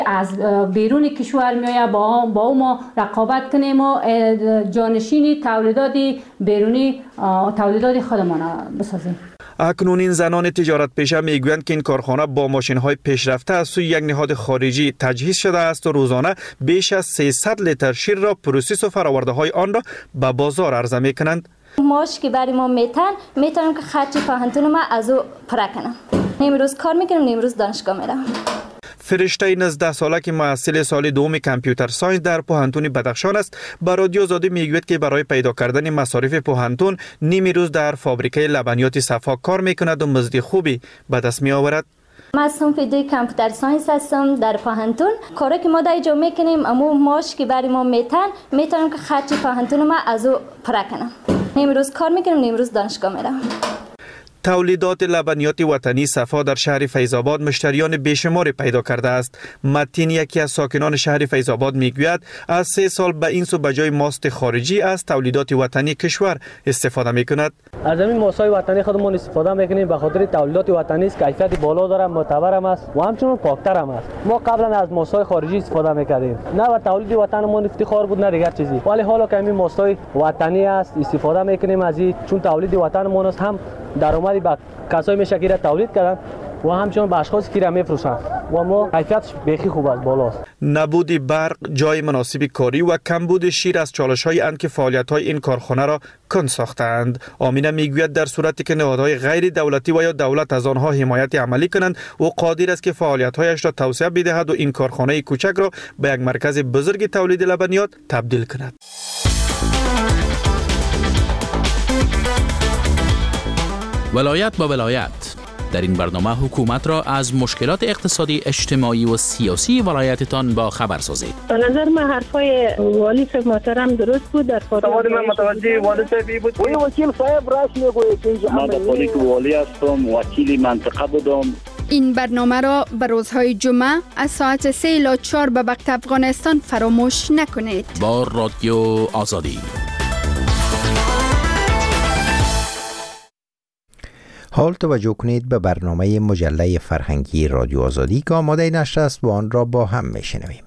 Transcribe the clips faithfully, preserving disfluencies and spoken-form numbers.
از بیرون کشور میآید با با ما رقابت کنیم و جانشین تولیدات بیرونی تولیدات خودمان بسازیم. اکنون این زنان تجارت پیشه میگویند که این کارخانه با ماشین‌های پیشرفته از سوی یک نهاد خارجی تجهیز شده است و روزانه بیش از سیصد لیتر شیر را پروسس و فرآورده‌های آن را به بازار عرضه می‌کنند. ماش که برای ما میتن میتونم که خرچ پاهنتون ما از او پره کنم. امروز کار میکنم، امروز دانشگاه میرم. فرشته نوزده ساله که محصل سال دوم کامپیوتر ساینس در پوهنتون بدخشان است، به رادیو آزادی میگوید که برای پیدا کردن مصارف پوهنتون نیم روز در فابریکه لبنیات صفا کار میکند و مزد خوبی به دست می آورد. ما صنف دوی کامپیوتر ساینس هستم در پوهنتون. کاری که ما در اینجا میکنیم اما ماش که برای ما میتن میتونم که خرچ پوهنتون ما از او پره کنم. امروز کار میکنم، امروز دانشگاه میرم. تولیدات لبنیات وطنی صفا در شهر فیض‌آباد مشتریان بیشماری پیدا کرده است. متین یکی از ساکنان شهر فیض‌آباد میگوید از سه سال به این سو به جای ماست خارجی از تولیدات وطنی کشور استفاده میکند. از همین ماست‌های وطنی خودمون استفاده میکنیم به خاطر تولیدات وطنی است، کیفیت بالا داره، معتبر هم است و همچنین پاکتر هم است. ما قبلا از ماست‌های خارجی استفاده میکردیم، نه به تولید وطنمون افتخار بود نه دیگر چیزی، ولی حالا که همین ماست‌های وطنی است استفاده میکنیم از این، چون تولید وطنمون است، هم درآمدی به کسایی میشه که تولید کردن و همچنین به اشخاصی که را میفروشن و ما کیفیتش بیخی خوب است، بالاست. نبود برق، جای مناسب کاری و کمبود شیر از چالش‌های اند که فعالیت‌های این کارخانه را کند ساختند. آمینه میگوید در صورتی که نهادهای غیر دولتی و یا دولت از آنها حمایت عملی کنند او قادر است که فعالیت‌هایش را توسعه بدهد و این کارخانه کوچک را به یک مرکز بزرگ تولید لبنیات تبدیل کند. ولایت با ولایت. در این برنامه حکومت را از مشکلات اقتصادی، اجتماعی و سیاسی ولایتتان با خبر سازید. به نظر من حرفای والی صاحب محترم درست بود. در سوال من متوجه والی صاحبی بود. وی وکیل صاحب راش میگوید که من پولی والی هستم، وکیل منطقه بودم. این برنامه را به روزهای جمعه از ساعت سه الی چهار به وقت افغانستان فراموش نکنید. با رادیو آزادی. حال توجه کنید به برنامه مجله فرهنگی رادیو آزادی که آماده نشر است و آن را با هم میشنویم.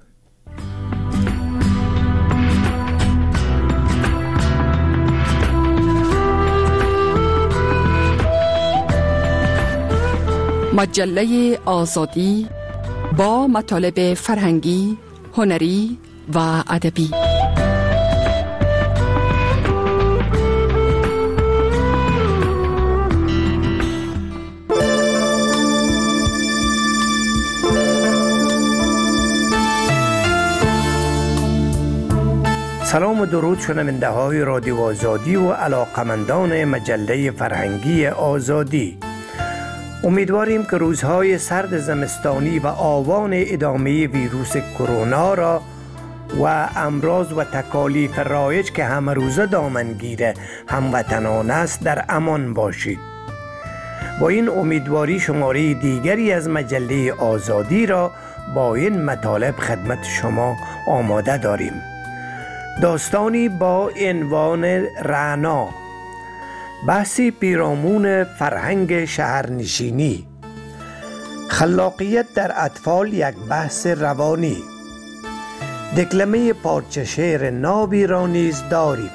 مجله آزادی با مطالب فرهنگی، هنری و ادبی. سلام و درود شنونده های رادیو آزادی و علاقمندان مجله فرهنگی آزادی. امیدواریم که روزهای سرد زمستانی و آوان ادامه ویروس کرونا را و امراض و تکالیف رایج که همه روزه دامنگیر هموطنان است در امان باشید. با این امیدواری شماره دیگری از مجله آزادی را با این مطالب خدمت شما آماده داریم. داستانی با عنوان رعنا، بحثی پیرامون فرهنگ شهرنشینی، خلاقیت در اطفال یک بحث روانی، دکلمه پارچه شعر نابی را نیز داریم،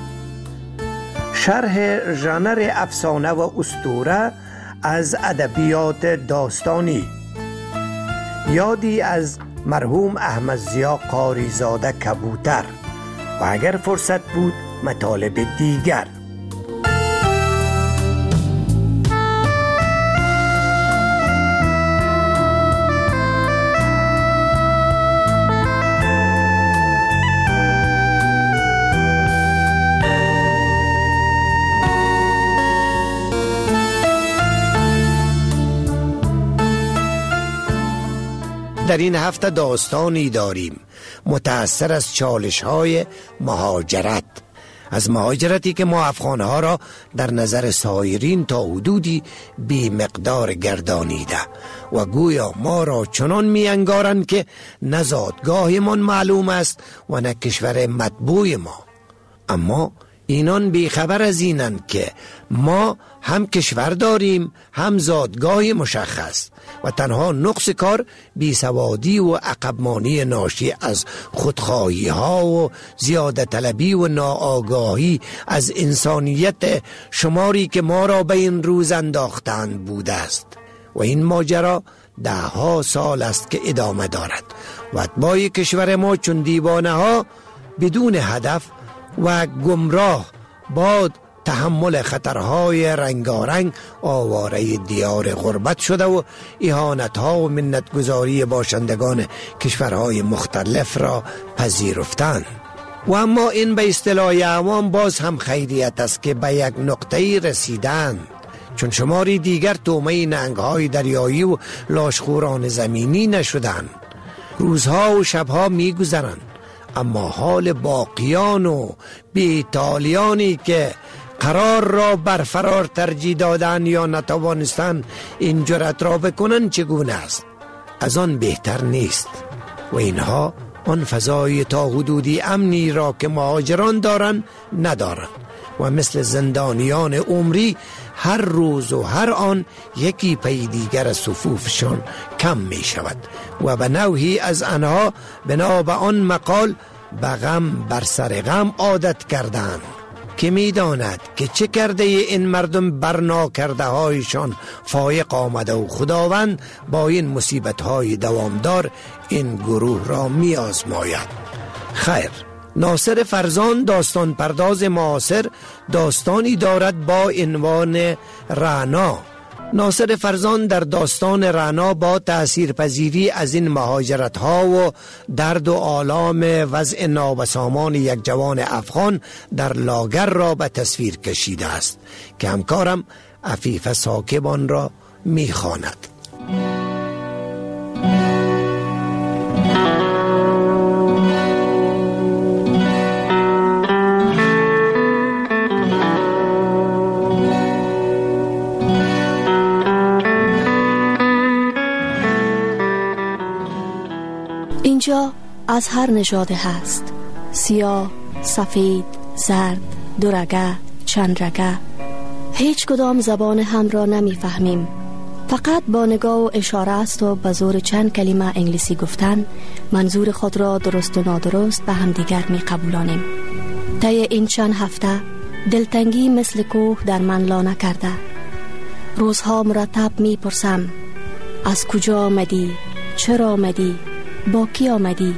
شرح ژانر افسانه و اسطوره از ادبیات داستانی، یادی از مرحوم احمد ضیا قاریزاده کبوتر و اگر فرصت بود مطالب دیگر. در این هفته داستانی داریم متأثر از چالش‌های مهاجرت، از مهاجرتی که ما افغان‌ها را در نظر سایرین تا حدودی بی مقدار گردانیده و گویا ما را چنان می‌انگارند که نه زادگاهمان معلوم است و نه کشور مطبوع ما. اما اینان بیخبر از اینند که ما هم کشور داریم هم زادگاه مشخص و تنها نقص کار بیسوادی و عقبمانی ناشی از خودخواهی ها و زیاده طلبی و ناآگاهی از انسانیت شماری که ما را به این روز انداختند بوده است و این ماجرا ده ها سال است که ادامه دارد و اتباع کشور ما چون دیوانه ها بدون هدف و گمراه با تحمل خطرهای رنگارنگ آواره دیار غربت شده و اهانتها و منتگذاری باشندگان کشورهای مختلف را پذیرفتند. و اما این به اصطلاح عوام باز هم خیریت است که به یک نقطه رسیدند، چون شماری دیگر تومه نهنگ‌های دریایی و لاشخوران زمینی نشدند. روزها و شبها می گذرند، اما حال باقیان و بیتالیانی که قرار را برفرار ترجیح دادن یا نتوانستند این جرأت را بکنن چگونه است؟ از آن بهتر نیست و اینها آن فضای تا حدودی امنی را که مهاجران دارن ندارن و مثل زندانیان عمری هر روز و هر آن یکی پی دیگر صفوفشان کم می شود و به نوعی از آنها بنا به آن مقال به غم بر سر غم عادت کردند که می داند که چه کرده این مردم برنا کرده هایشان فایق آمده و خداوند با این مصیبت های دوامدار این گروه را می آزماید. خیر، ناصر فرزان داستان پرداز معاصر داستانی دارد با عنوان رعنا. ناصر فرزان در داستان رعنا با تأثیر پذیری از این مهاجرت ها و درد و آلام وضع نابسامان یک جوان افغان در لاگر را به تصویر کشیده است که همکارم عفیف ساکبان را می خواند. اینجا از هر نژاد هست، سیاه، سفید، زرد، دورگه، چندرگه. هیچ کدام زبان هم را نمی فهمیم. فقط با نگاه و اشاره است و به زور چند کلمه انگلیسی گفتن منظور خود را درست و نادرست به هم دیگر می قبولانیم. طی این چند هفته دلتنگی مثل کوه در من لانه کرده. روزها مرتب می پرسم از کجا آمدی؟ چرا آمدی؟ با کی آمدی؟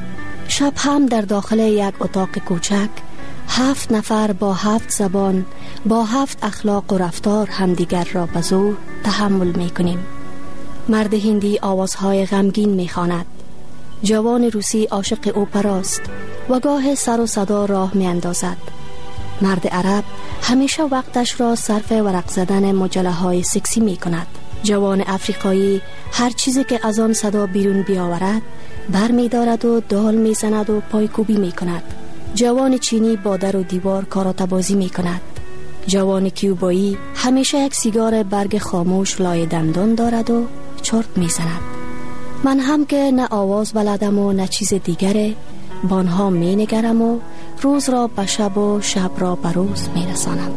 شب هم در داخل یک اتاق کوچک هفت نفر با هفت زبان با هفت اخلاق و رفتار همدیگر را به زور تحمل می کنیم. مرد هندی آوازهای غمگین می خواند. جوان روسی عاشق اپراست و گاه سر و صدا راه می اندازد. مرد عرب همیشه وقتش را صرف ورق زدن مجله های سکسی می کند. جوان افریقایی هر چیزی که از آن صدا بیرون بیاورد بر می دارد و دال می زند و پایکوبی می کند. جوان چینی با در و دیوار کاراته بازی می کند. جوان کیوبایی همیشه یک سیگار برگ خاموش لای دندان دارد و چرت می زند. من هم که نه آواز بلدم و نه چیز دیگره بانها می نگرم و روز را به شب و شب را به روز می رسانم.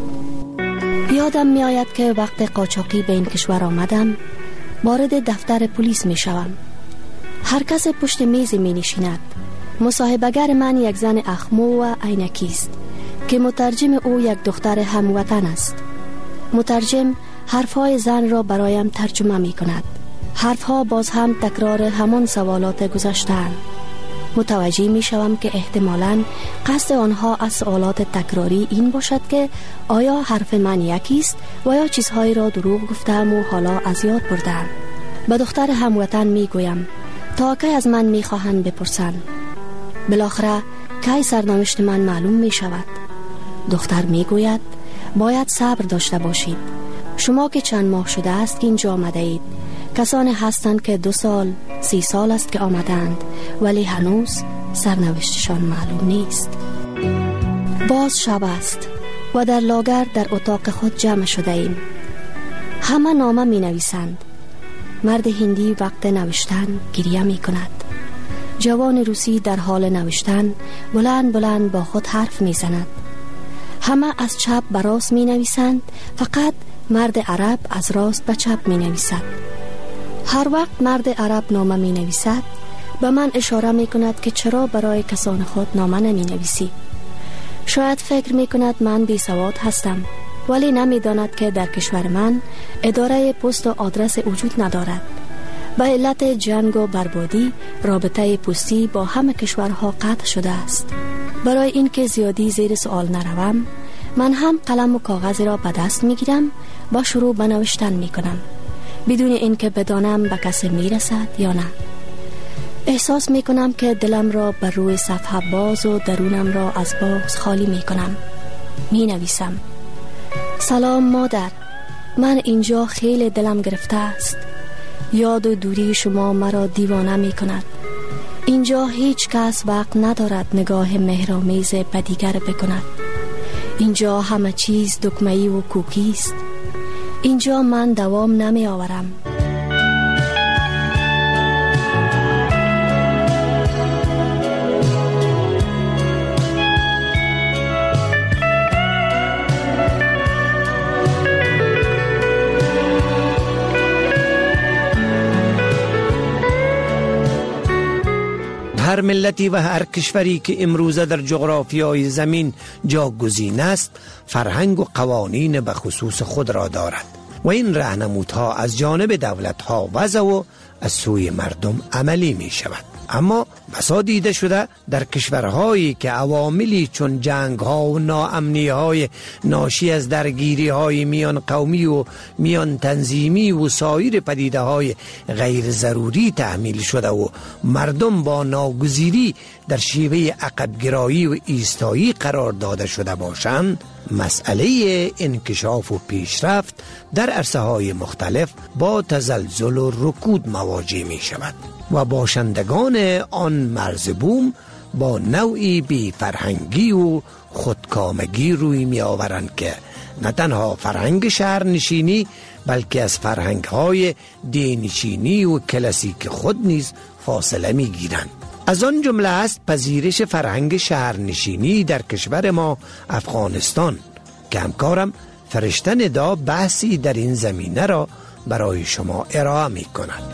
یادم می آید که وقت قاچاقی به این کشور آمدم وارد دفتر پلیس می شوم. هر کس پشت میز می نشیند. مصاحبه‌گر من یک زن اخمو و عینکی است که مترجم او یک دختر هموطن است. مترجم حرفهای زن را برایم ترجمه می کند. حرفها باز هم تکرار همان سوالات گذشته‌اند. متوجه می شوم که احتمالاً قصد آنها از سوالات تکراری این باشد که آیا حرف من یکی است و یا چیزهایی را دروغ گفتم و حالا از یاد بردم. به دختر هموطن می گویم تا کی از من می خواهند بپرسند. بالاخره کی سرنوشت من معلوم می شود. دختر می گوید باید صبر داشته باشید. شما که چند ماه شده است که اینجا آمده اید. کسانی هستند که دو سال سی سال است که آمدند ولی هنوز سرنوشتشان معلوم نیست. باز شب است و در لاگر در اتاق خود جمع شده ایم. همه نامه می نویسند. مرد هندی وقت نوشتن گریه می کند. جوان روسی در حال نوشتن بلند بلند با خود حرف می زند. همه از چپ به راست می نویسند، فقط مرد عرب از راست به چپ می نویسد. هر وقت مرد عرب نامه می نویسد به من اشاره می کند که چرا برای کسان خود نامه نمی نویسی. شاید فکر می کند من بی سواد هستم، ولی نمی داند که در کشور من اداره پست و آدرس وجود ندارد. به علت جنگ و بربادی رابطه پستی با همه کشورها قطع شده است. برای اینکه زیادی زیر سوال نروم، من هم قلم و کاغذی را به دست می گیرم و شروع به نوشتن می کنم، بدون اینکه بدانم به کسی می رسد یا نه. احساس می کنم که دلم را بر روی صفحه باز و درونم را از باز خالی می کنم. می نویسم: سلام مادر، من اینجا خیلی دلم گرفته است. یاد و دوری شما مرا دیوانه می کند. اینجا هیچ کس وقت ندارد نگاه مهرآمیز به دیگر بکند. اینجا همه چیز دکمه‌ای و کوکی است. اینجا من دوام نمی آورم. هر ملتی و هر کشوری که امروزه در جغرافیای زمین جاگزین است، فرهنگ و قوانین به خصوص خود را دارد و این راهنمودها از جانب دولت‌ها وضع و از سوی مردم عملی می شود. اما بسا دیده شده در کشورهایی که عواملی چون جنگ ها و ناامنی های ناشی از درگیری های میان قومی و میان تنظیمی و سایر پدیده های غیر ضروری تحمیل شده و مردم با ناگزیری در شیوه عقبگرایی و ایستایی قرار داده شده باشند، مسئله انکشاف و پیشرفت در عرصه های مختلف با تزلزل و رکود مواجه می شود و باشندگان آن مرز بوم با نوعی بی فرهنگی و خودکامگی روی می آورند که نه تنها فرهنگ شهرنشینی بلکه از فرهنگ های دینشینی و کلاسیک خود نیز فاصله می گیرند. از آن جمله است پذیرش فرهنگ شهرنشینی در کشور ما افغانستان که همکارم فرشته ندا بحثی در این زمینه را برای شما ارائه می کند.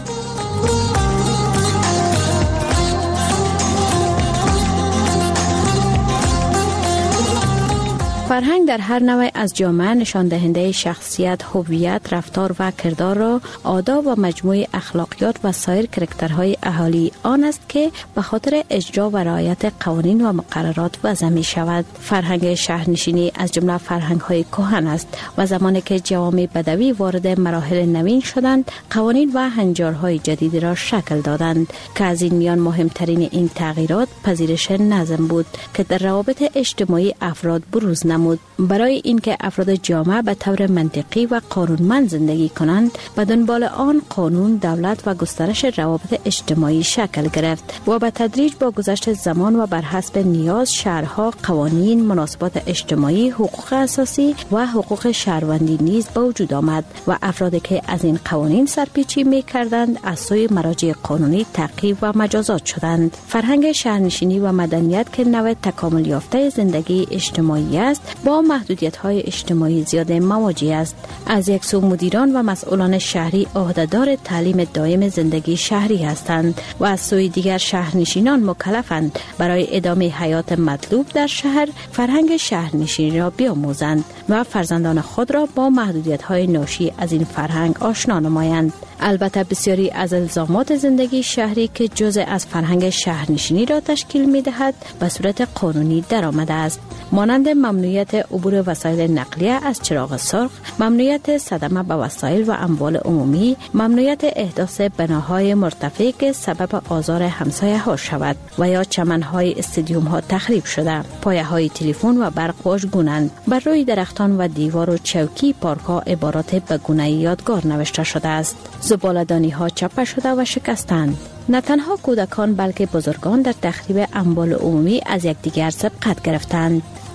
فرهنگ در هر نوع از جامعه نشان دهنده شخصیت، هویت، رفتار و کردار را، آداب و مجموعه اخلاقیات و سایر کرکترهای اهالی آن است که به خاطر اجرا و رعایت قوانین و مقررات وضع می شود. فرهنگ شهرنشینی از جمله فرهنگ‌های کهن است و زمانی که جوامع بدوی وارد مراحل نوین شدند، قوانین و هنجارهای جدید را شکل دادند که از این میان مهمترین این تغییرات پذیرش نظم بود که در روابط اجتماعی افراد بروز نمود. برای اینکه افراد جامعه به طور منطقی و قانونمند زندگی کنند، به دنبال آن قانون، دولت و گسترش روابط اجتماعی شکل گرفت و به تدریج با گذشت زمان و بر حسب نیاز شهرها قوانین، مناسبات اجتماعی، حقوق اساسی و حقوق شهروندی نیز به وجود آمد و افرادی که از این قوانین سرپیچی می کردند از سوی مراجع قانونی تعقیب و مجازات شدند. فرهنگ شهرنشینی و مدنیت که نوع تکامل یافته زندگی اجتماعی است، با محدودیت‌های اجتماعی زیاد مواجه است. از یک سو مدیران و مسئولان شهری عهدهدار تعلیم دائم زندگی شهری هستند و از سوی دیگر شهرنشینان مکلفند برای ادامه حیات مطلوب در شهر فرهنگ شهرنشینی را بیاموزند و فرزندان خود را با محدودیت‌های ناشی از این فرهنگ آشنا نمایند. البته بسیاری از الزامات زندگی شهری که جزء از فرهنگ شهرنشینی را تشکیل می‌دهد به صورت قانونی درآمده است، مانند ممنوعیت عبور وسایل نقلیه از چراغ سرخ، ممنوعیت صدمه به وسایل و اموال عمومی، ممنوعیت احداث بناهای مرتفع که سبب آزار همسایه‌ها شود و یا چمن‌های استادیوم‌ها تخریب شده، پایه‌های تلفن و برق واژگونند. بر روی درختان و دیوار و چوکی پارک‌ها عبارات به گونه یادگار نوشته شده است. زباله‌دانی‌ها چپه شده و شکستند. نه تنها کودکان بلکه بزرگان در تخریب اموال عمومی از یکدیگر سبقت گرفتند.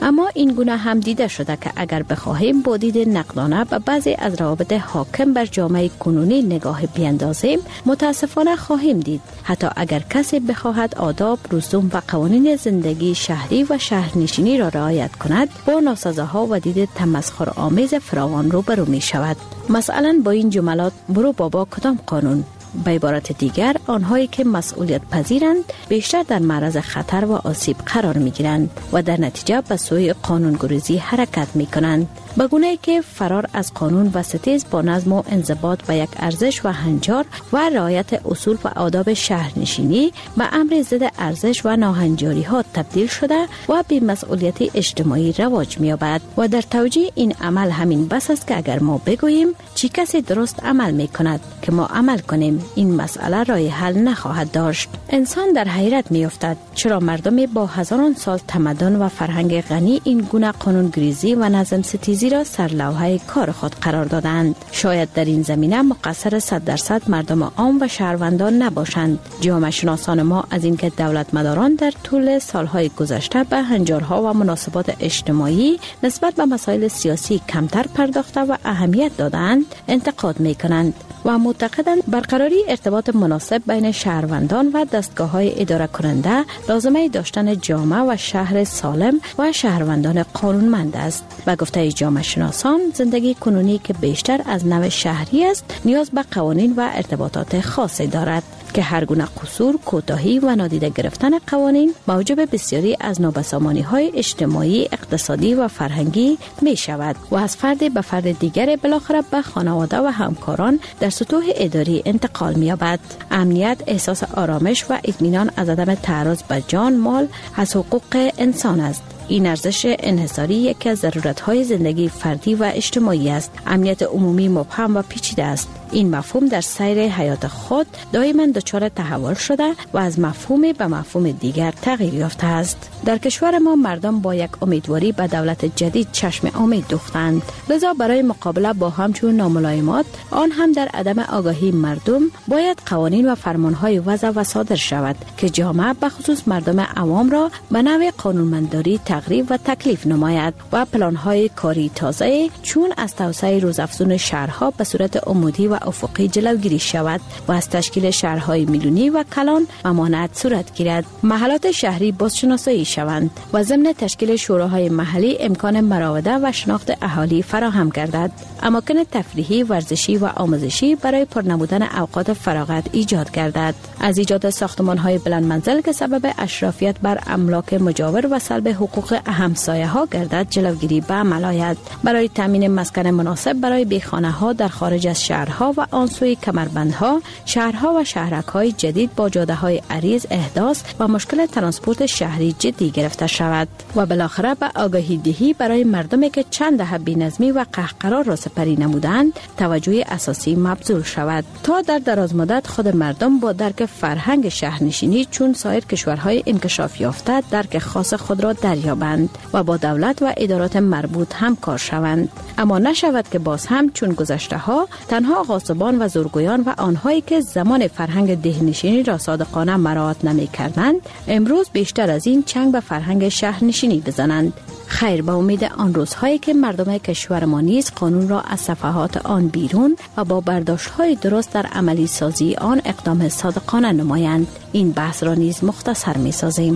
اما این گونه هم دیده شده که اگر بخواهیم با دید نقدانه به بعضی از روابط حاکم بر جامعه کنونی نگاه بیندازیم، متاسفانه خواهیم دید حتی اگر کسی بخواهد آداب، رسوم و قوانین زندگی شهری و شهرنشینی را رعایت کند، با ناسزاها و دید تمسخرآمیز فراوان روبرو می شود. مثلا با این جملات: برو بابا کدام قانون؟ به عبارت دیگر، آنهایی که مسئولیت پذیرند بیشتر در معرض خطر و آسیب قرار می گیرند و در نتیجه به سوی قانونگریزی حرکت می کنند، به گونه‌ای که فرار از قانون و ستیز با نظم و انضباط به یک ارزش و هنجار و رعایت اصول و آداب شهرنشینی به امر ضد ارزش و ناهنجاری ها تبدیل شده و بی‌مسئولیتی اجتماعی رواج می‌یابد. و در توجیه این عمل همین بس است که اگر ما بگوییم چی کسی درست عمل می کند که ما عمل کنیم، این مسئله راه حل نخواهد داشت. انسان در حیرت می‌افتد چرا مردم با هزاران سال تمدن و فرهنگ غنی این گونه قانونگریزی و نظم ستیزی را سرلوحه کار خود قرار دادند. شاید در این زمینه مقصر صد درصد مردم عام و شهروندان نباشند. جامعه شناسان ما از اینکه دولتمداران در طول سالهای گذشته به هنجارها و مناسبات اجتماعی نسبت به مسائل سیاسی کمتر پرداخته و اهمیت دادند انتقاد می کنند و معتقدند برقراری ارتباط مناسب بین شهروندان و دستگاه‌های اداره کننده لازمه داشتن جامعه و شهر سالم و شهروندان قانونمند است. و گفته جامعه شناسان، زندگی کنونی که بیشتر از نوع شهری است نیاز به قوانین و ارتباطات خاصی دارد که هر گونه قصور، کوتاهی و نادیده گرفتن قوانین موجب بسیاری از نابسامانی‌های اجتماعی، اقتصادی و فرهنگی می شود و از فرد به فرد دیگر بالاخره به خانواده و همکاران در سطوح اداری انتقال می یابد. امنیت، احساس آرامش و اطمینان از عدم تعرض به جان، مال از حقوق انسان است. این ارزش انحصاری یکی از ضرورت‌های زندگی فردی و اجتماعی است. امنیت عمومی مبهم و پیچیده است. این مفهوم در سیر حیات خود دائما دچار تحول شده و از مفهومی به مفهوم دیگر تغییر یافته است. در کشور ما مردم با یک امیدواری به دولت جدید چشم امید دوختند. لذا برای مقابله با همچون ناملایمات، آن هم در عدم آگاهی مردم، باید قوانین و فرمانهای وضع و صادر شود که جامعه به خصوص مردم عوام را به نوع قانونمنداری تقریب و تکلیف نماید و پلانهای کاری تازه چون از توسعه روزافزون شهرها به صورت عمودی و افقی جلوگیری شود و از تشکیل شهرهای میلیونی و کلان ممانعت صورت گیرد. محلات شهری بازشناسایی شوند و ضمن تشکیل شوراهای محلی امکان مراوده و شناخت اهالی فراهم گردد. اماکن تفریحی، ورزشی و آموزشی برای پرنمودن اوقات فراغت ایجاد گردد. از ایجاد ساختمان‌های بلند منزل که سبب اشرافیت بر املاک مجاور و سلب حقوق همسایه‌ها گردد جلوگیری به عمل آید. برای تامین مسکن مناسب برای بیخانه‌ها در خارج از شهرها و آن سوی کمربندها، شهرها و شهرک‌های جدید با جاده‌های عریض احداث و مشکل ترانسپورت شهری جدی گرفته شود و بالاخره به آگاهی دهی برای مردمی که چند دهه بی‌نظمی و قهقرا را سپری نمودند توجه اساسی مبذول شود تا در دراز مدت خود مردم با درک فرهنگ شهرنشینی چون سایر کشورهای انکشاف یافته درک خاص خود را دریابند و با دولت و ادارات مربوط همکار شوند. اما نشود که باز هم چون گذشته ها تنها غاصبان و زورگویان و آنهایی که زمان فرهنگ دهنشینی را صادقانه مراعات نمی کردند امروز بیشتر از این چنگ به فرهنگ شهرنشینی بزنند. خیر، به امید آن روزهایی که مردم کشور ما نیز قانون را از صفحات آن بیرون و با برداشت‌های درست در عملی سازی آن اقدام صادقانه نمایند. این بحث را نیز مختصر می سازیم.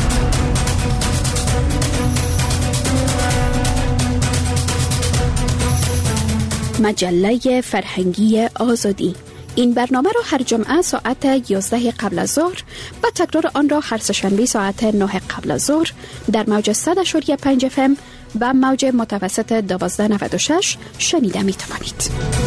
مجله فرهنگی آزادی. این برنامه را هر جمعه ساعت یازده قبل از ظهر و تکرار آن را هر سه‌شنبه ساعت نه قبل از ظهر در موج صد و پنج اف ام و موج متوسط دوازده نود و شش شنیده می توانید.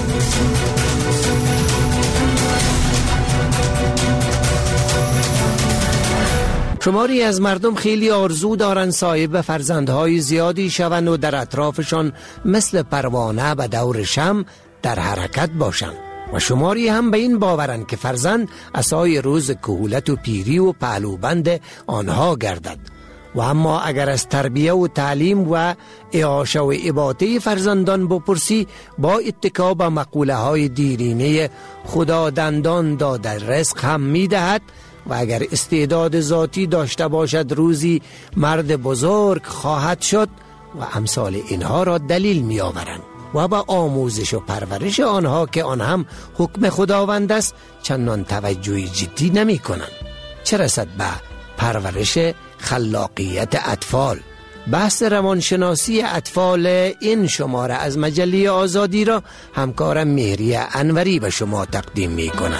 شماری از مردم خیلی آرزو دارند صاحب فرزندهای زیادی شوند و در اطرافشان مثل پروانه به دور شمع در حرکت باشند و شماری هم به این باورند که فرزند عصای روز کهولت و پیری و پهلوبند آنها گردد. و اما اگر از تربیه و تعلیم و اعاشه و اباطه فرزندان بپرسی، با اتکا به مقوله های دیرینه خدا دندان داده رزق هم می دهد و اگر استعداد ذاتی داشته باشد روزی مرد بزرگ خواهد شد و امثال اینها را دلیل می آورند و با آموزش و پرورش آنها که آن هم حکم خداوند است چندان توجه جدی نمی کنند. چه رسد به پرورش خلاقیت اطفال. بحث روانشناسی اطفال این شماره از مجله آزادی را همکارم مهری انوری به شما تقدیم می کند.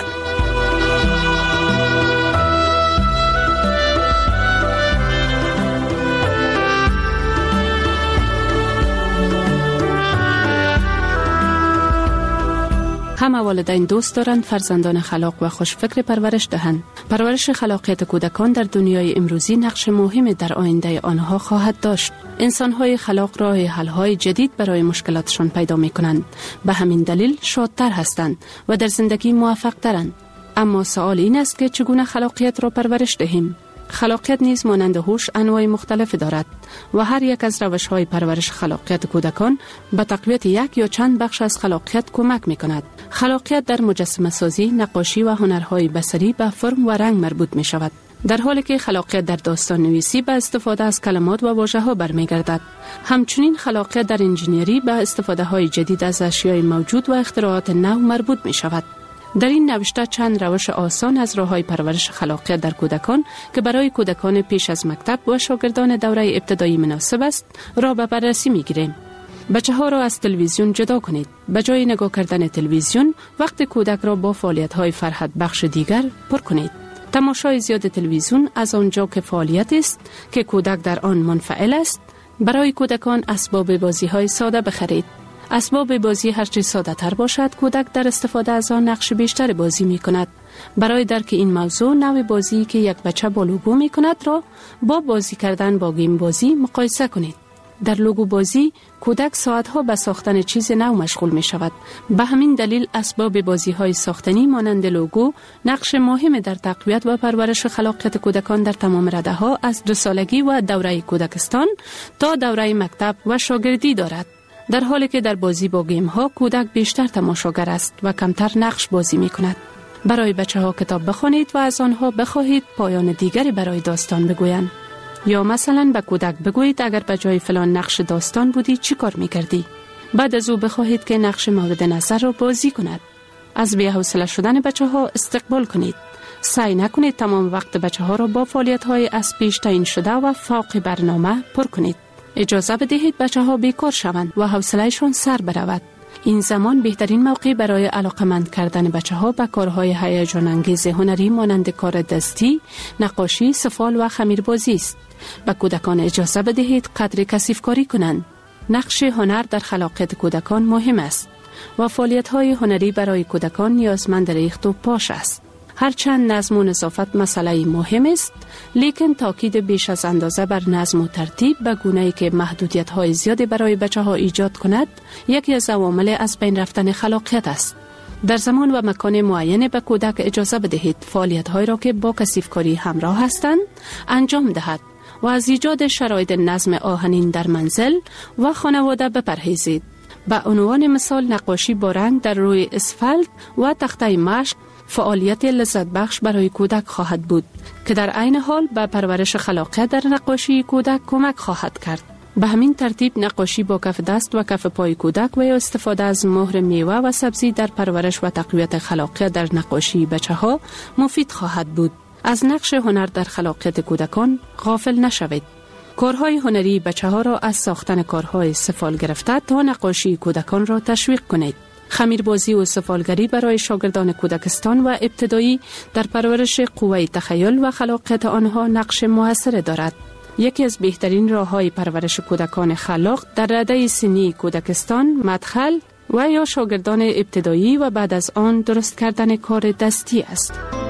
همه والدین دوست دارند فرزندان خلاق و خوشفکر پرورش دهند. پرورش خلاقیت کودکان در دنیای امروزی نقش مهمی در آینده آنها خواهد داشت. انسان‌های خلاق راه حل‌های جدید برای مشکلاتشان پیدا می‌کنند. به همین دلیل شادتر هستند و در زندگی موفق‌ترند. اما سوال این است که چگونه خلاقیت را پرورش دهیم؟ خلاقیت نیز مانند هوش انواع مختلفی دارد و هر یک از روش‌های پرورش خلاقیت کودکان به تقویت یک یا چند بخش از خلاقیت کمک می‌کند. خلاقیت در مجسمه سازی، نقاشی و هنرهای بصری به فرم و رنگ مربوط می‌شود، در حالی که خلاقیت در داستان نویسی به استفاده از کلمات و واژه‌ها برمیگردد. همچنین خلاقیت در انجینیری به استفاده‌های جدید از اشیاء موجود و اختراعات نو مربوط می‌شود. در این نوشته چند روش آسان از راه‌های پرورش خلاقیت در کودکان که برای کودکان پیش از مکتب و شاگردان دوره ابتدایی مناسب است را به بررسی می‌گیریم. بچه‌ها را از تلویزیون جدا کنید. به جای نگاه کردن تلویزیون، وقت کودک را با فعالیت‌های فرحت بخش دیگر پر کنید. تماشای زیاد تلویزیون از آنجا که فعالیت است که کودک در آن منفعل است، برای کودکان اسباب بازی‌های ساده بخرید. اسباب بازی هرچه ساده تر باشد، کودک در استفاده از آن نقش بیشتر بازی می کند. برای درک این موضوع، نوع بازی که یک بچه با لوگو می کند را با بازی کردن با گیم بازی مقایسه کنید. در لوگو بازی، کودک ساعتها به ساختن چیز نو مشغول می شود. به همین دلیل اسباب بازی های ساختنی مانند لوگو نقش مهم در تقویت و پرورش خلاقیت کودکان در تمام رده ها از دو سالگی و دوره کودکستان تا دوره مکتب و شاگردی دارد. در حالی که در بازی با گیم ها کودک بیشتر تماشاگر است و کمتر نقش بازی می کند. برای بچه ها کتاب بخوانید و از آنها بخواهید پایان دیگری برای داستان بگویند. یا مثلا به کودک بگویید اگر به جای فلان نقش داستان بودی چی کار می کردی؟ بعد از او بخواهید که نقش مورد نظر را بازی کند. از بی‌حوصله شدن بچه ها استقبال کنید. سعی نکنید تمام وقت بچه ها را با فعالیت های از پیش تعیین شده و فوق برنامه پر کنید. اجازه بدهید بچه ها بیکار شوند و حوصله‌شان سر برود. این زمان بهترین موقع برای علاقمند کردن بچه ها به کارهای هیجان انگیز هنری مانند کار دستی، نقاشی، سفال و خمیربازی است. به کودکان اجازه بدهید قدر کثیف کاری کنند. نقش هنر در خلاقیت کودکان مهم است و فعالیت‌های هنری برای کودکان نیازمند ریخت و پاش است. هرچند نظم و نظافت مسئله مهم است، لیکن تاکید بیش از اندازه بر نظم و ترتیب به گونه‌ای که محدودیت‌های زیادی برای بچه‌ها ایجاد کند، یکی از عوامل از بین رفتن خلاقیت است. در زمان و مکان معین به کودک اجازه بدهید فعالیت‌هایی را که با کثیف‌کاری همراه هستند انجام دهد و از ایجاد شرایط نظم آهنین در منزل و خانواده بپرهیزید. به عنوان مثال نقاشی با رنگ در روی اسفالت و تخته مشق فعالیت لذت بخش برای کودک خواهد بود که در عین حال به پرورش خلاقیت در نقاشی کودک کمک خواهد کرد. به همین ترتیب نقاشی با کف دست و کف پای کودک و یا استفاده از مهر میوه و سبزی در پرورش و تقویت خلاقیت در نقاشی بچه‌ها مفید خواهد بود. از نقش هنر در خلاقیت کودکان غافل نشوید. کارهای هنری بچه‌ها را از ساختن کارهای سفال گرفته تا نقاشی کودکان را تشویق کنید. خمیربازی و سفالگری برای شاگردان کودکستان و ابتدایی در پرورش قوه تخیل و خلاقیت آنها نقش موثر دارد. یکی از بهترین راه‌های پرورش کودکان خلاق در رده سنی کودکستان، مدخل و یا شاگردان ابتدایی و بعد از آن درست کردن کار دستی است.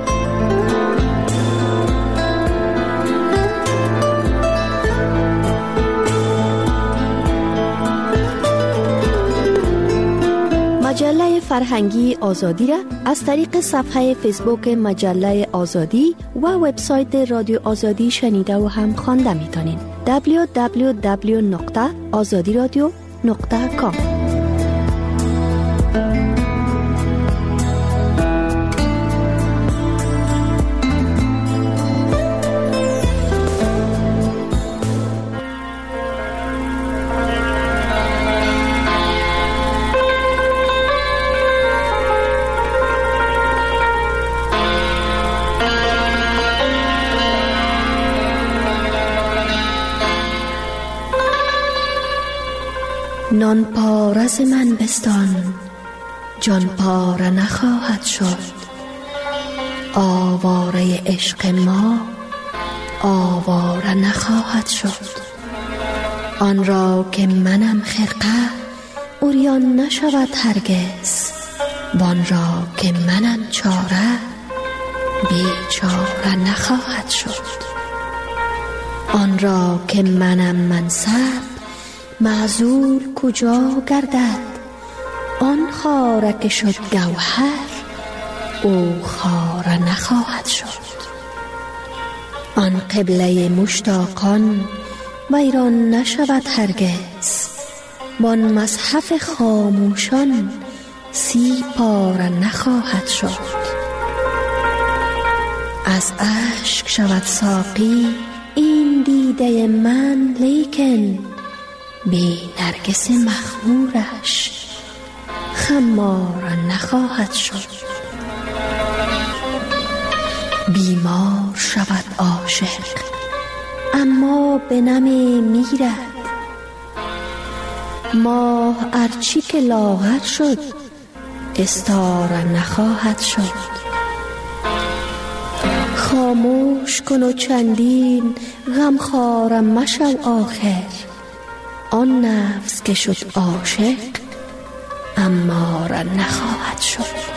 مجله فرهنگی آزادی را از طریق صفحه فیسبوک مجله آزادی و وبسایت رادیو آزادی شنیده و هم خوانده میتونین. دبلیو دبلیو دبلیو نقطه آزادی رادیو نقطه کام. نان پارز من بستان، جان پاره نخواهد شد. آواره عشق ما آواره نخواهد شد. آن را که منم خرقه عریان نشود هرگز، وان را که منم چاره بیچاره نخواهد شد. آن را که منم منصب معزول کجا گردد، آن خاره که شد گوهر او خاره نخواهد شد. آن قبله مشتاقان ویران نشود هرگز، وان مصحف خاموشان سی پاره نخواهد شد. از اشک شود ساقی این دیده من، لیکن بی نرگس مخمورش خمار نخواهد شد. بیمار شود عاشق اما به نمی میرد، ماه ارچی که لاغر شد استاره نخواهد شد. خاموش کن و چندین غمخواره مشو آخر، آن نفس که شد عاشق اماره نخواهد شد.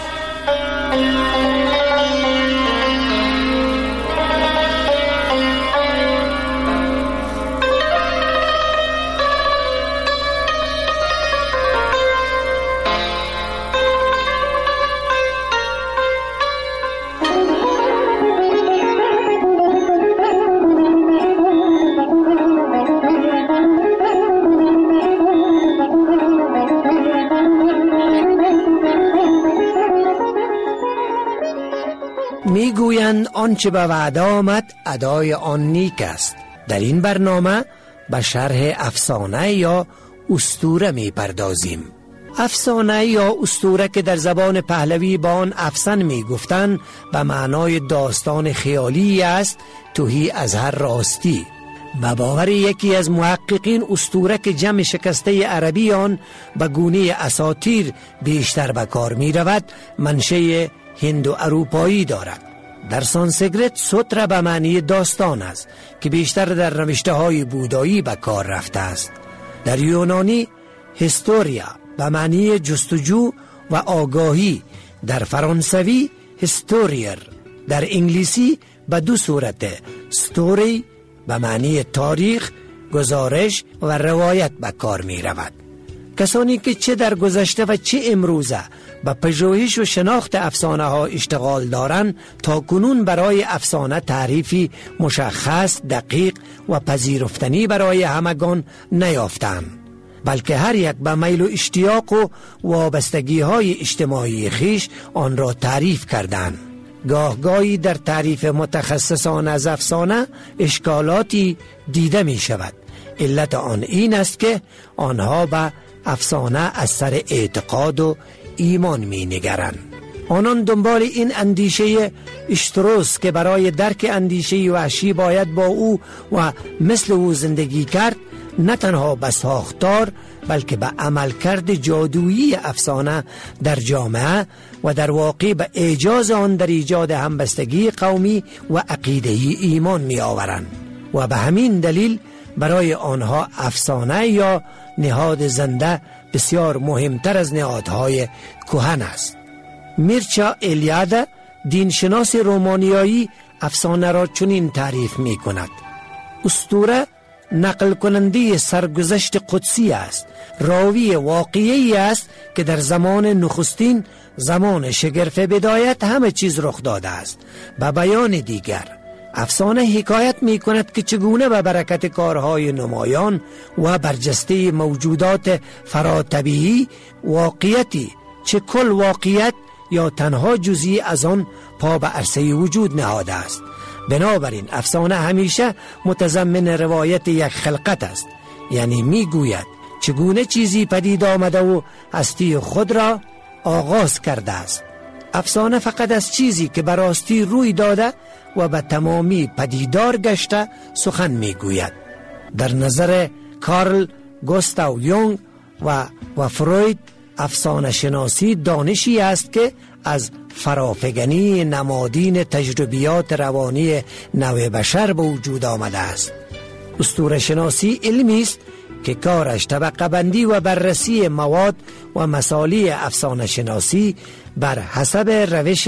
میگویند آنچه به وعده آمد ادای آن نیک است. در این برنامه به شرح افسانه یا اسطوره می پردازیم. افسانه یا اسطوره که در زبان پهلوی با آن افسان می گفتند به معنای داستان خیالی است توهی از هر راستی. به باور یکی از محققین اسطوره که جمع شکسته عربی آن به گونه اساطیر بیشتر به کار می رود منشأ هند و اروپایی دارد. در سانسکریت سوترا به معنی داستان است که بیشتر در نوشته های بودایی به کار رفته است. در یونانی هیستوریا به معنی جستجو و آگاهی، در فرانسوی هیستوریر، در انگلیسی به دو صورت ستوری به معنی تاریخ، گزارش و روایت به کار می رود. کسانی که چه در گذشته و چه امروزه به پژوهش و شناخت افسانه ها اشتغال دارند تا کنون برای افسانه تعریفی مشخص، دقیق و پذیرفتنی برای همگان نیافتند، بلکه هر یک به میل و اشتیاق و وابستگی های اجتماعی خیش آن را تعریف کردند. گاهگاهی در تعریف متخصصان از افسانه اشکالاتی دیده می شود. علت آن این است که آنها به افسانه از سر اعتقاد و ایمان می نگرند. آنان دنبال این اندیشه اشتروس که برای درک اندیشه وحشی باید با او و مثل او زندگی کرد، نه تنها به ساختار بلکه به عملکرد جادویی افسانه در جامعه و در واقع به اعجاز آن در ایجاد همبستگی قومی و عقیده‌ای ایمان می آورند و به همین دلیل برای آنها افسانه یا نهاد زنده بسیار مهمتر از نهادهای کهن است. میرچا الیاده دینشناس رومانیایی افسانه را چنین تعریف می کند: اسطوره نقل کننده سرگذشت قدسی است، راوی واقعی است که در زمان نخستین، زمان شگرف بدایت همه چیز رخ داده است. به بیان دیگر افسانه حکایت می کند که چگونه به برکت کارهای نمایان و برجسته موجودات فراتبیعی واقعیتی، چه کل واقعیت یا تنها جزئی از آن، پا به عرصه وجود نهاده است. بنابراین افسانه همیشه متضمن روایت یک خلقت است، یعنی می گوید چگونه چیزی پدید آمده و هستی خود را آغاز کرده است. افسانه فقط از چیزی که براستی روی داده و به تمامی پدیدار گشته سخن می گوید. در نظر کارل گوستاو یونگ و و فروید افسانه شناسی دانشی است که از فرافکنی نمادین تجربیات روانی نوع بشر به وجود آمده است. اسطوره شناسی علمی است که کارش طبقه بندی و بررسی مواد و مسائل افسانه شناسی بر حسب روش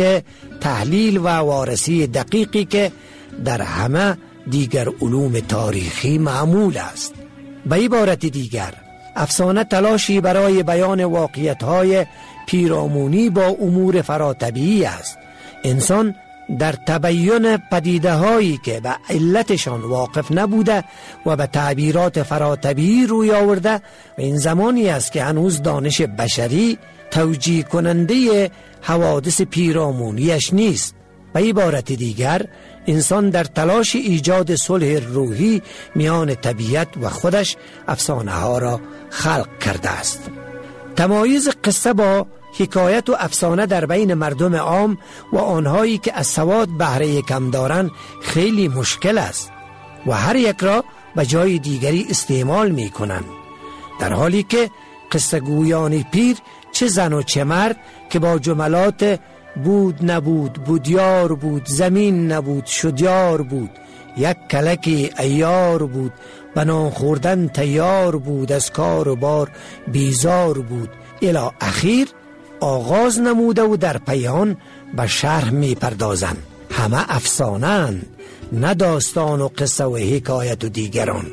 تحلیل و وارسی دقیقی که در همه دیگر علوم تاریخی معمول است. به عبارت دیگر افسانه تلاشی برای بیان واقعیت‌های پیرامونی با امور فراتبیعی است. انسان در تبیین پدیده هایی که به علتشان واقف نبوده و به تعبیرات فراتبیعی روی آورده و این زمانی است که هنوز دانش بشری توجیه کننده حوادث پیرامونیش نیست. به عبارت دیگر انسان در تلاش ایجاد صلح روحی میان طبیعت و خودش افسانه ها را خلق کرده است. تمایز قصه با حکایت و افسانه در بین مردم عام و آنهایی که از سواد بهره کم دارند خیلی مشکل است و هر یک را به جای دیگری استعمال می کنند، در حالی که قصه گویان پیر چه زن و چه مرد که با جملات بود نبود، بودیار بود، زمین نبود، شدیار بود، یک کلکی ایار بود، بنان خوردن تیار بود، از کار و بار بیزار بود الی اخیر آغاز نموده و در پیان به شرح می پردازند. همه افسانه‌اند، نه داستان و قصه و حکایت و دیگران.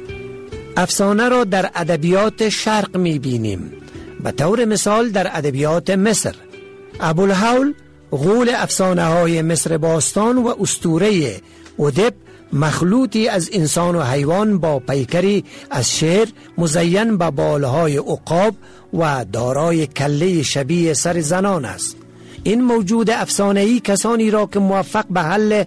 افسانه را در ادبیات شرق می بینیم. به طور مثال در ادبیات مصر ابوالهول غول افسانه های مصر باستان و اسطوره اودپ مخلوطی از انسان و حیوان با پیکری از شیر مزین به بالهای عقاب و دارای کله شبیه سر زنان است. این موجود افسانه‌ای کسانی را که موفق به حل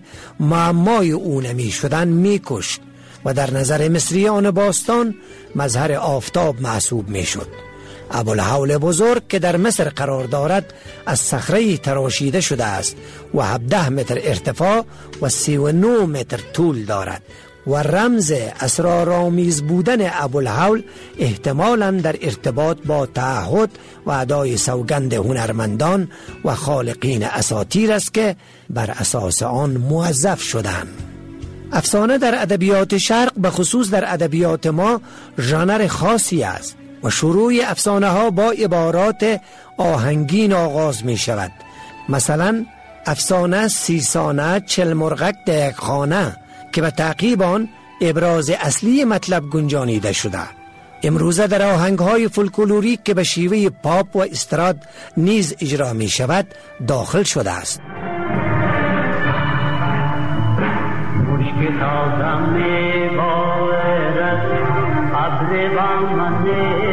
معمای او نمی شدن می کشت و در نظر مصریان باستان مظهر آفتاب محسوب می شد. ابوالهول بزرگ که در مصر قرار دارد از صخره تراشیده شده است و هفده متر ارتفاع و سی و نه متر طول دارد و رمز اسرارآمیز بودن ابوالهول احتمالاً در ارتباط با تعهد و ادای سوگند هنرمندان و خالقین اساطیر است که بر اساس آن موظف شدند. افسانه در ادبیات شرق به خصوص در ادبیات ما ژانر خاصی است و شروع افسانه ها با عبارات آهنگین آغاز می شود. مثلا افسانه سیسانه چل مرغک در یک خانه که به تعقیب آن ابراز اصلی مطلب گنجانیده شده. امروزه در آهنگ های فولکلوریک که به شیوه پاپ و استراد نیز اجرا می شود داخل شده است. مشک تازم می بارد ابر بامن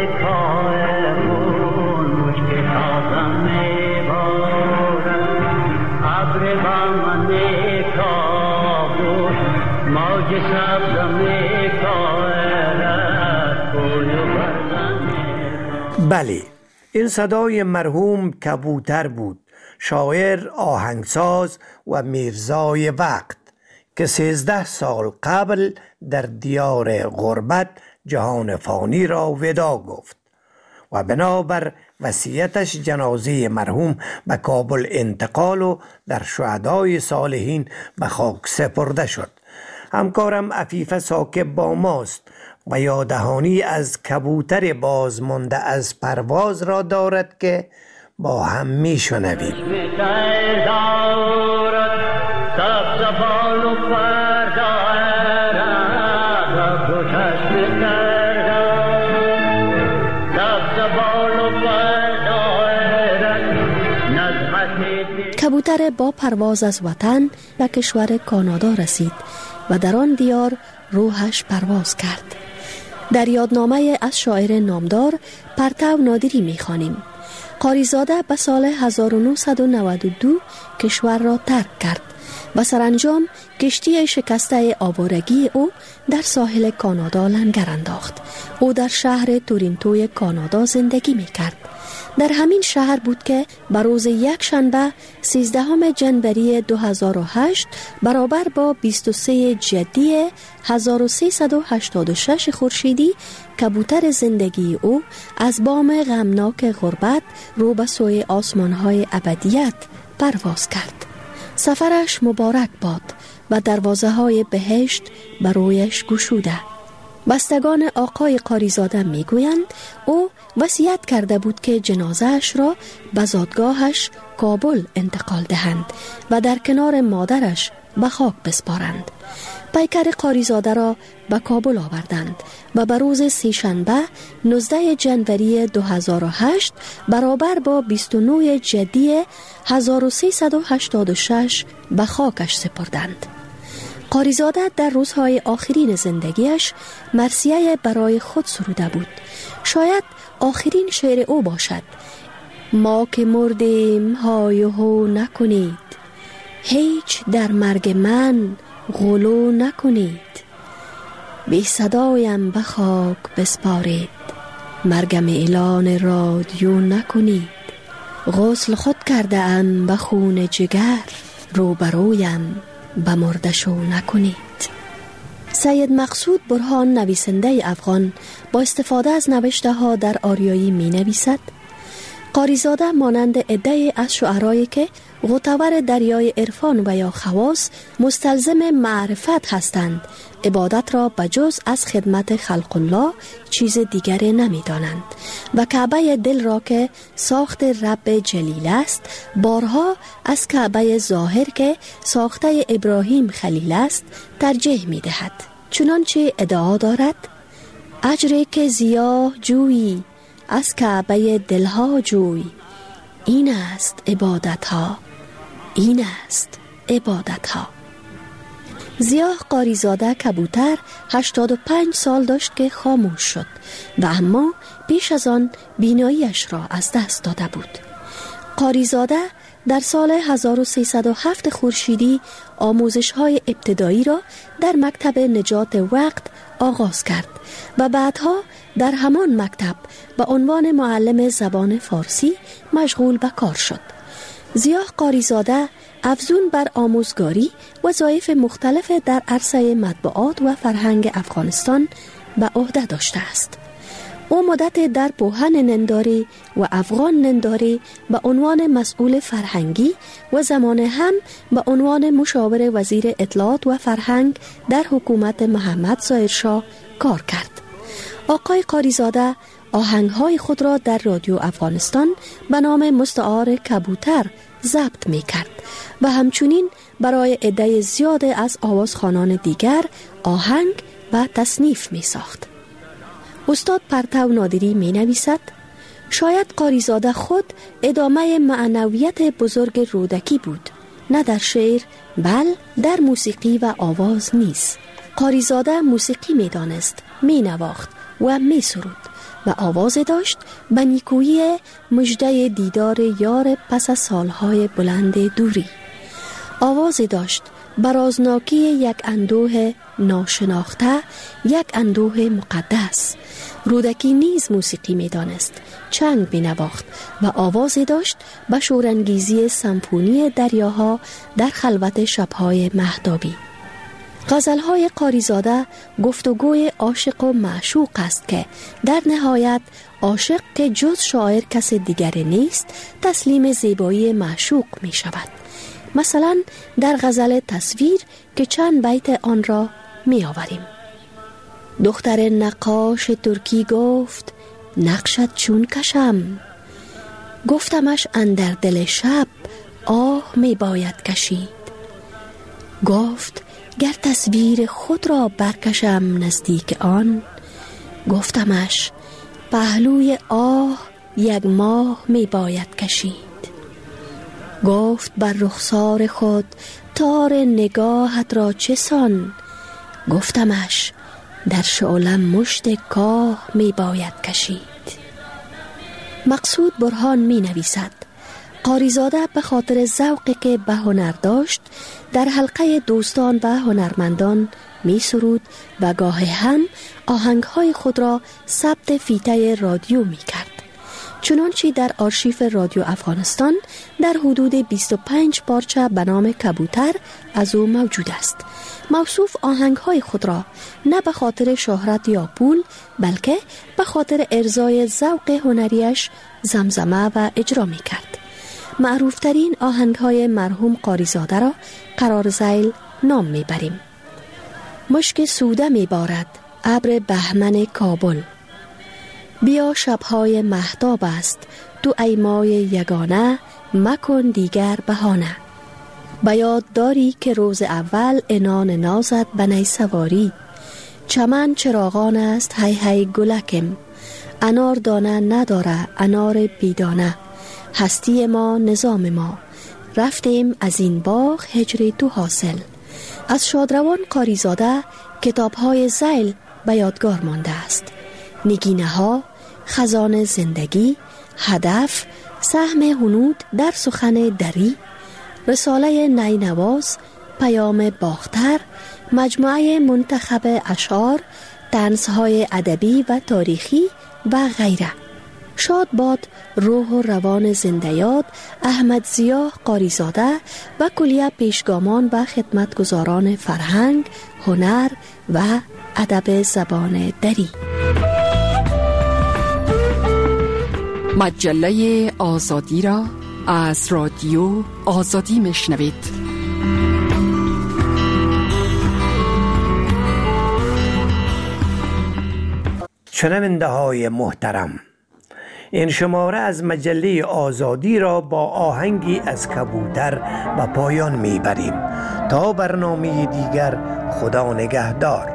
کارمون، مشک تازم می بارد ابر بامن کابون، موج سبزم می کارد گل و برزن. بله، این صدای مرحوم کبوتر بود، شاعر، آهنگساز و میرزای وقت که سیزده سال قبل در دیار غربت جهان فانی را ودا گفت و بنابر وصیتش جنازه مرحوم به کابل انتقال و در شهدای صالحین به خاک سپرده شد. همکارم عفیفه ساکب با ماست و یادهانی از کبوتر بازمانده از پرواز را دارد که با هم می شنویم. کبوتر با پرواز از وطن به کشور کانادا رسید و در آن دیار روحش پرواز کرد. در یادنامه از شاعر نامدار پرتو نادری می‌خوانیم. قاریزاده به سال هزار و نهصد و نود و دو کشور را ترک کرد و سرانجام کشتی شکسته آوارگی او در ساحل کانادا لنگر انداخت. او در شهر تورنتوی کانادا زندگی می‌کرد. در همین شهر بود که بر روز یک شنبه سیزدهم جنوری دو هزار و هشت برابر با بیست و سه جدی هزار و سیصد و هشتاد و شش خورشیدی کبوتر زندگی او از بام غمناک غربت رو به سوی آسمان‌های ابدیت پرواز کرد. سفرش مبارک باد و دروازه های بهشت بر رویش گشوده. بستگان آقای قاریزاده می گویند او وصیت کرده بود که جنازهش را به زادگاهش کابل انتقال دهند و در کنار مادرش به خاک بسپارند. پیکر قاریزاده را به کابل آوردند و به روز سه‌شنبه نوزدهم جنوری دو هزار و هشت برابر با بیست و نه جدی هزار و سیصد و هشتاد و شش به خاکش سپردند. قاریزاده در روزهای آخرین زندگیش مرثیه برای خود سروده بود. شاید آخرین شعر او باشد: ما که مردیم های و هو نکنید، هیچ در مرگ من غلو نکنید، بی صدایم به خاک بسپارید، مرگم اعلان رادیو نکنید، غسل خود کرده ام به خون جگر، روبرویم به مردشو نکنید. سید مقصود برهان نویسنده افغان با استفاده از نوشته ها در آریایی می نویسد: قاریزاده مانند عده‌ای از شعرایی که غوطه‌ور دریای عرفان و یا خواص مستلزم معرفت هستند، عبادت را بجز از خدمت خلق الله چیز دیگری نمی دانند و کعبه دل را که ساخت رب جلیل است بارها از کعبه ظاهر که ساخته ابراهیم خلیل است ترجیح می دهد. چنانچه ادعا دارد: اجری که زیاه جویی از کعبه دلها جوی، این است عبادت ها، این است عبادت ها. ضیاء قاریزاده کبوتر هشتاد و پنج سال داشت که خاموش شد و اما پیش از آن بیناییش را از دست داده بود. قاریزاده در سال هزار و سیصد و هفت خورشیدی آموزش های ابتدایی را در مکتب نجات وقت آغاز کرد و بعدها در همان مکتب به عنوان معلم زبان فارسی مشغول به کار شد. ضیاء قاریزاده افزون بر آموزگاری وظایف مختلف در عرصه مطبوعات و فرهنگ افغانستان به عهده داشته است. او مدت در پوهن ننداری و افغان ننداری به عنوان مسئول فرهنگی و زمان هم به عنوان مشاور وزیر اطلاعات و فرهنگ در حکومت محمد ظاهرشاه کار کرد. آقای قاریزاده آهنگهای خود را در رادیو افغانستان به نام مستعار کبوتر ضبط می کرد و همچنین برای عده زیاد از آوازخوانان دیگر آهنگ و تصنیف می ساخت. استاد پرتو نادری می نویسد: شاید قاریزاده خود ادامه معنویت بزرگ رودکی بود، نه در شعر بل در موسیقی و آواز نیست. قاریزاده موسیقی می دانست، می نواخت و می سرود و آواز داشت به نیکویی مژده دیدار یار پس از سالهای بلند دوری. آواز داشت برازناکی یک اندوه ناشناخته، یک اندوه مقدس. رودکی نیز موسیقی می دانست، چنگ می نواخت و آواز داشت به شورانگیزی سمفونی دریاها در خلوت شبهای مهتابی. غزلهای قاریزاده گفتگوی عاشق و معشوق است که در نهایت عاشق که جز شاعر کس دیگری نیست تسلیم زیبایی معشوق می شود. مثلا در غزل تصویر که چند بیت آن را می آوریم: دختر نقاش ترکی گفت نقشت چون کشم، گفتمش اندر دل شب آه می باید کشید، گفت گر تصویر خود را برکشم نزدیک آن، گفتمش پهلوی آه یک ماه می باید کشید، گفت بر رخسار خود تار نگاهت را چه سان، گفتمش در شعلم مشت کاه می باید کشید. مقصود برهان می نویسد: قاریزاده به خاطر ذوقی که به هنر داشت در حلقه دوستان و هنرمندان می سرود و گاهی هم آهنگهای خود را ثبت فیته رادیو می کرد. چنانچه در آرشیف رادیو افغانستان در حدود بیست و پنج پارچه به نام کبوتر از او موجود است. موصوف آهنگ‌های خود را نه به خاطر شهرت یا پول بلکه به خاطر ارضای ذوق هنریش زمزمه و اجرا می کرد. معروفترین آهنگ‌های مرحوم قاریزاده را قرار ذیل نام می بریم. مشک سوده می بارد ابر بهمن کابل، بیا شب‌های مهتاب است تو ای مای یگانه، مکن دیگر بهانه. به یاد داری که روز اول عنان نازد به نی سواری، چمن چراغان است هی هی گلکم، انار دانه نداره انار بیدانه، هستی ما نظام ما، رفتیم از این باغ هجر تو حاصل. از شادروان قاریزاده کتاب‌های ذیل به یادگار مانده است: نگینه ها، خزان زندگی، هدف، سهم هنود در سخن دری، رساله نینواز، پیام باختر، مجموعه منتخب اشعار، طنزهای ادبی و تاریخی و غیره. شاد باد روح و روان زنده یاد احمد ضیا قاریزاده و کلیه پیشگامان و خدمتگزاران فرهنگ، هنر و ادب زبان دری. مجله آزادی را از رادیو آزادی میشنوید. شنونده های محترم، این شماره از مجله آزادی را با آهنگی از کبوتر به پایان میبریم. تا برنامه دیگر، خدا نگهدار.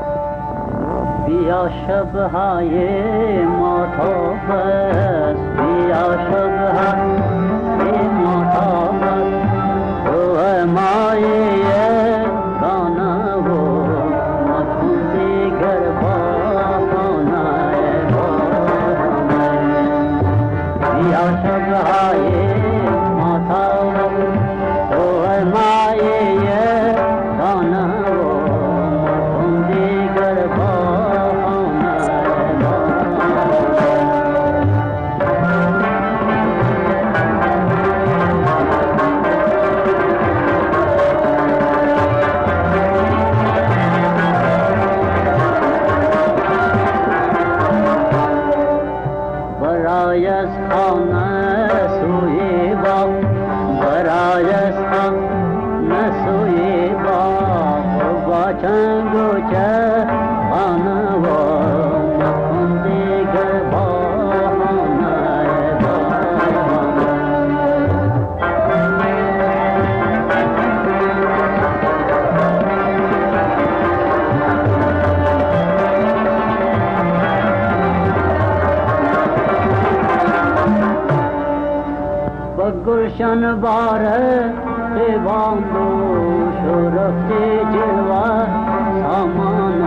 بیا شب‌های ماتاب است، بیا شب‌های ماتاب است، تو مایه دانه و مکن دیگر بهانه بهانه. بیا شب‌های ماتاب است، تو مایه دانه و مکن دیگر بهانه. گلشن باره دیوان دو شرفت جلوه سامان